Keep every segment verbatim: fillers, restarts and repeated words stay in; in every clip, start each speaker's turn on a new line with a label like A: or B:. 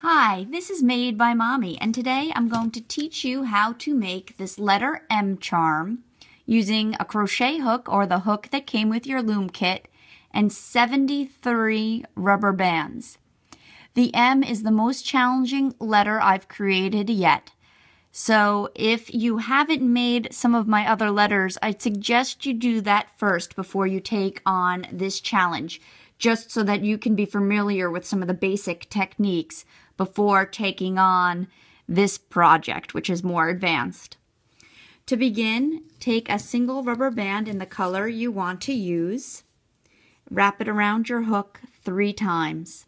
A: Hi, this is Made by Mommy, and today I'm going to teach you how to make this letter M charm using a crochet hook or the hook that came with your loom kit and seventy-three rubber bands. The M is the most challenging letter I've created yet. So if you haven't made some of my other letters, I'd suggest you do that first before you take on this challenge, just so that you can be familiar with some of the basic techniques before taking on this project, which is more advanced. To begin, take a single rubber band in the color you want to use. Wrap it around your hook three times.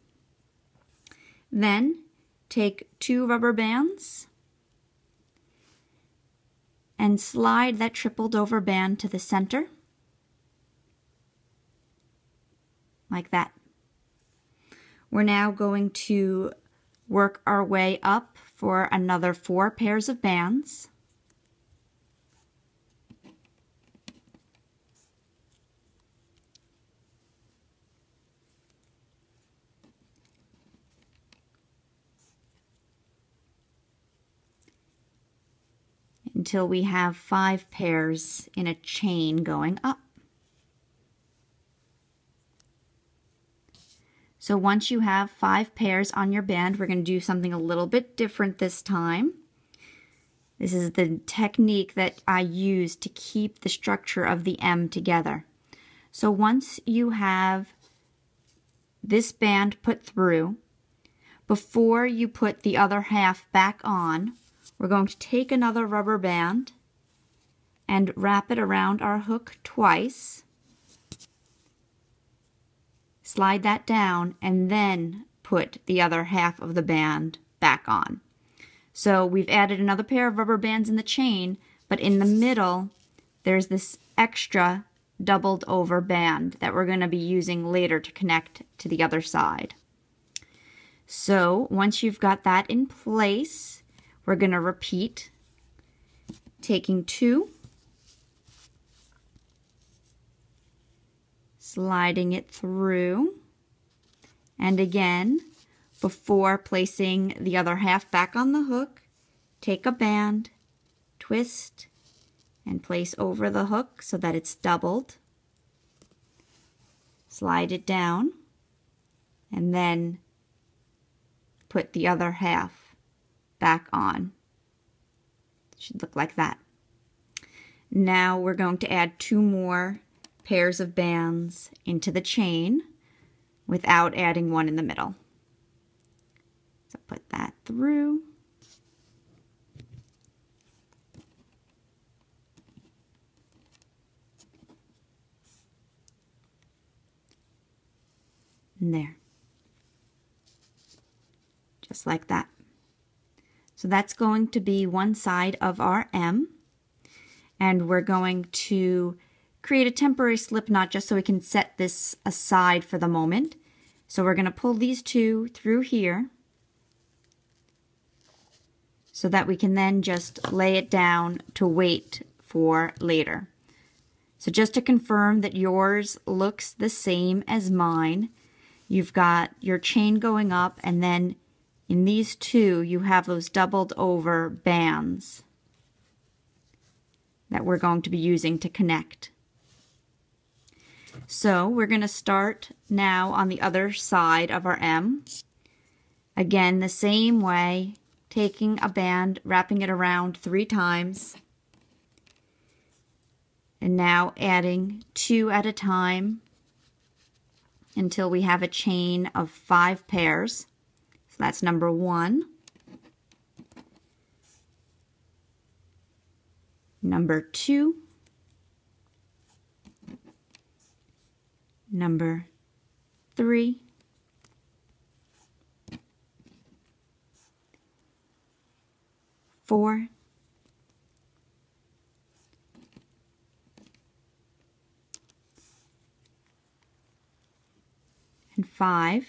A: Then take two rubber bands and slide that tripled over band to the center, like that. We're now going to work our way up for another four pairs of bands. Until we have five pairs in a chain going up. So once you have five pairs on your band, we're going to do something a little bit different this time. This is the technique that I use to keep the structure of the M together. So once you have this band put through, before you put the other half back on, we're going to take another rubber band and wrap it around our hook twice. Slide that down and then put the other half of the band back on. So we've added another pair of rubber bands in the chain, but in the middle there's this extra doubled over band that we're going to be using later to connect to the other side. So once you've got that in place, we're going to repeat, taking two, sliding it through, and again, before placing the other half back on the hook, take a band, twist, and place over the hook so that it's doubled. Slide it down, and then put the other half back on. It should look like that. Now we're going to add two more pairs of bands into the chain without adding one in the middle. So put that through. And there. Just like that. So that's going to be one side of our M, and we're going to create a temporary slip knot just so we can set this aside for the moment. So we're going to pull these two through here so that we can then just lay it down to wait for later. So just to confirm that yours looks the same as mine, you've got your chain going up, and then in these two you have those doubled over bands that we're going to be using to connect. So we're going to start now on the other side of our M. Again, the same way, taking a band, wrapping it around three times, and now adding two at a time until we have a chain of five pairs. So that's number one, number two, number three, four, and five.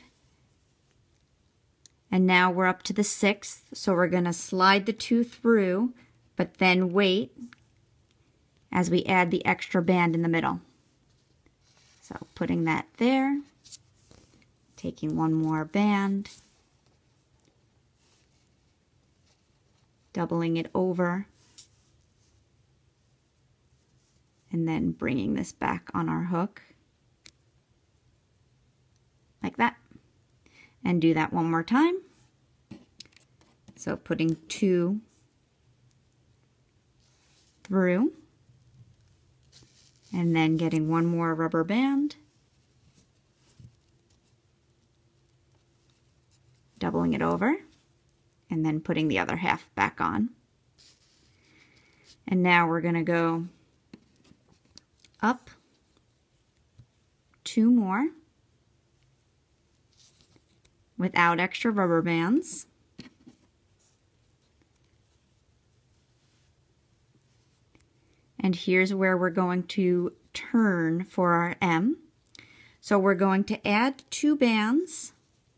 A: And now we're up to the sixth, so we're going to slide the two through, but then wait as we add the extra band in the middle. So putting that there, taking one more band, doubling it over, and then bringing this back on our hook like that. And do that one more time. So putting two through, and then getting one more rubber band, doubling it over, and then putting the other half back on. And now we're going to go up two more without extra rubber bands. And here's where we're going to turn for our M. So we're going to add two bands,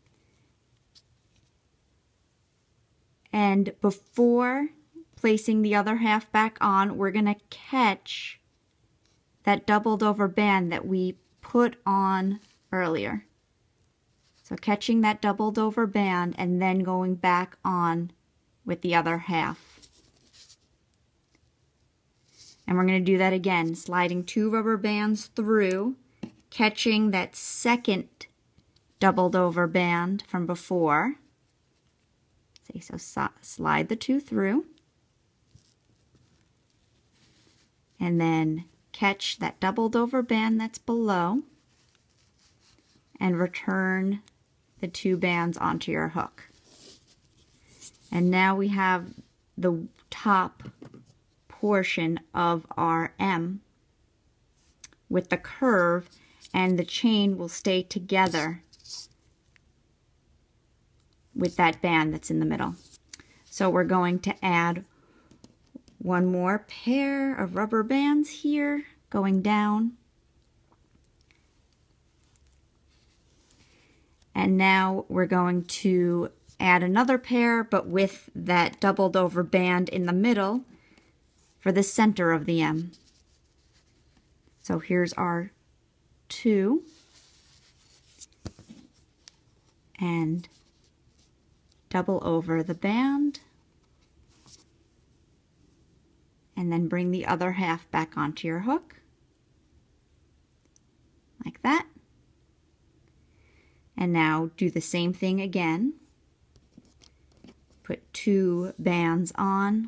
A: and before placing the other half back on, we're going to catch that doubled over band that we put on earlier. So catching that doubled over band and then going back on with the other half. And we're going to do that again, sliding two rubber bands through, catching that second doubled over band from before. See, so so slide the two through, and then catch that doubled over band that's below, and return the two bands onto your hook. And now we have the top portion of our M with the curve, and the chain will stay together with that band that's in the middle. So we're going to add one more pair of rubber bands here going down. And now we're going to add another pair, but with that doubled over band in the middle for the center of the M. So here's our two, and double over the band, and then bring the other half back onto your hook like that. And now do the same thing again. Put two bands on,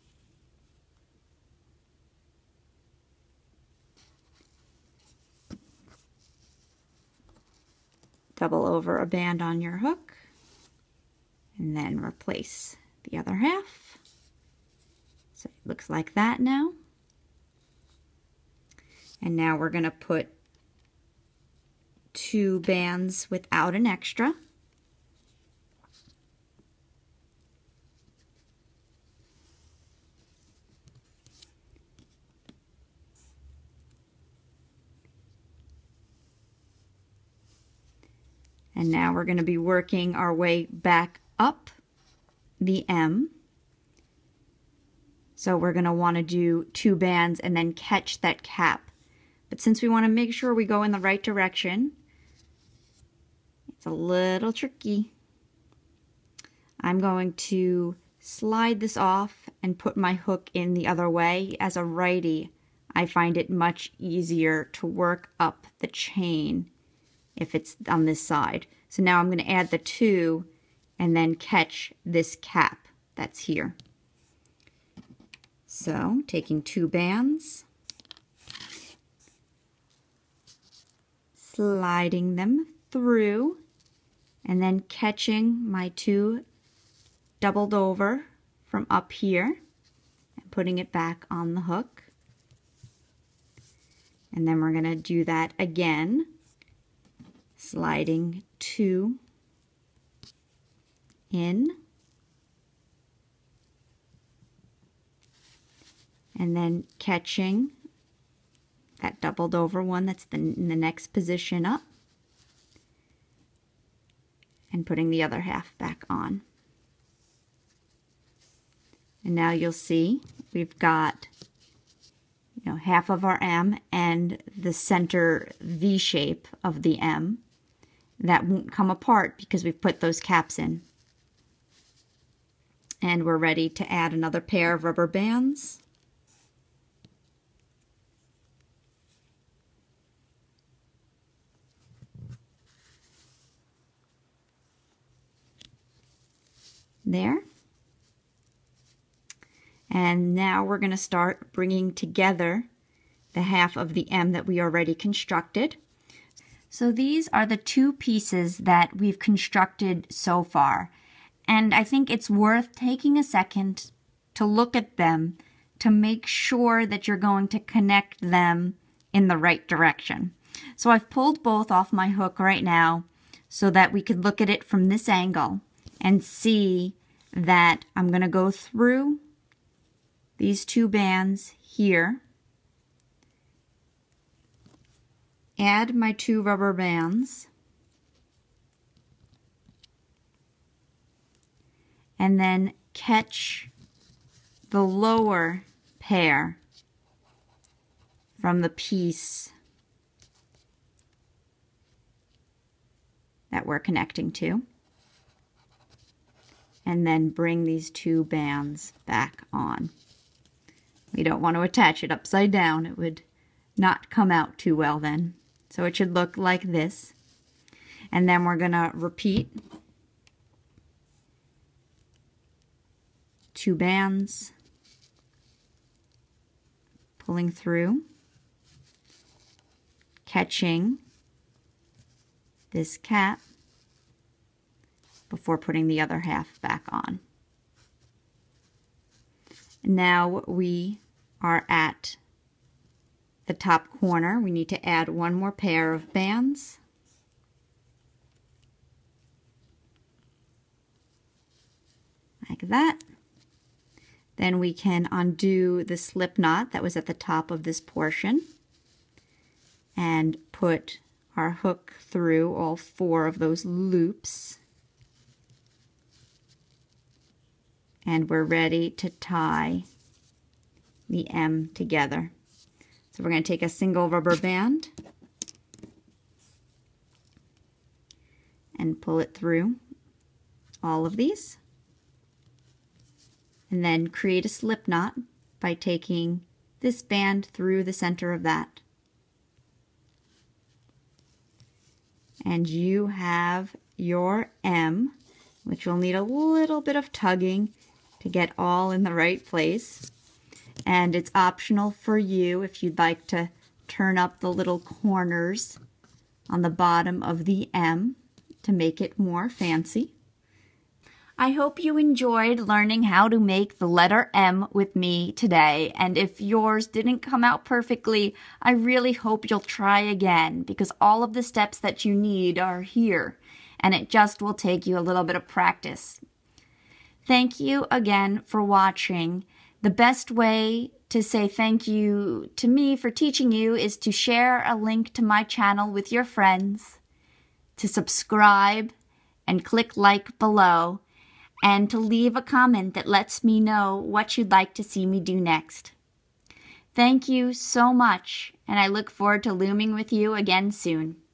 A: double over a band on your hook, and then replace the other half. So it looks like that now. And now we're going to put two bands without an extra. And now we're going to be working our way back up the M. So we're going to want to do two bands and then catch that cap. But since we want to make sure we go in the right direction, it's a little tricky. I'm going to slide this off and put my hook in the other way. As a righty, I find it much easier to work up the chain if it's on this side. So now I'm going to add the two and then catch this cap that's here. So taking two bands, sliding them through, and then catching my two doubled over from up here and putting it back on the hook. And then we're going to do that again, sliding two in, and then catching that doubled over one that's the, in the next position up, and putting the other half back on. And now you'll see we've got, you know, half of our M and the center V shape of the M. That won't come apart because we've put those caps in. And we're ready to add another pair of rubber bands. There. And now we're going to start bringing together the half of the M that we already constructed. So these are the two pieces that we've constructed so far. And I think it's worth taking a second to look at them to make sure that you're going to connect them in the right direction. So I've pulled both off my hook right now so that we could look at it from this angle and see that I'm going to go through these two bands here, add my two rubber bands, and then catch the lower pair from the piece that we're connecting to, and then bring these two bands back on. We don't want to attach it upside down. It would not come out too well then. So it should look like this. And then we're going to repeat two bands, pulling through, catching this cap before putting the other half back on. Now we are at the top corner. We need to add one more pair of bands. Like that. Then we can undo the slip knot that was at the top of this portion and put our hook through all four of those loops. And we're ready to tie the M together. So we're going to take a single rubber band and pull it through all of these. And then create a slip knot by taking this band through the center of that. And you have your M, which will need a little bit of tugging to get all in the right place. And it's optional for you if you'd like to turn up the little corners on the bottom of the M to make it more fancy. I hope you enjoyed learning how to make the letter M with me today. And if yours didn't come out perfectly, I really hope you'll try again, because all of the steps that you need are here, and it just will take you a little bit of practice. Thank you again for watching. The best way to say thank you to me for teaching you is to share a link to my channel with your friends, to subscribe and click like below, and to leave a comment that lets me know what you'd like to see me do next. Thank you so much, and I look forward to looming with you again soon.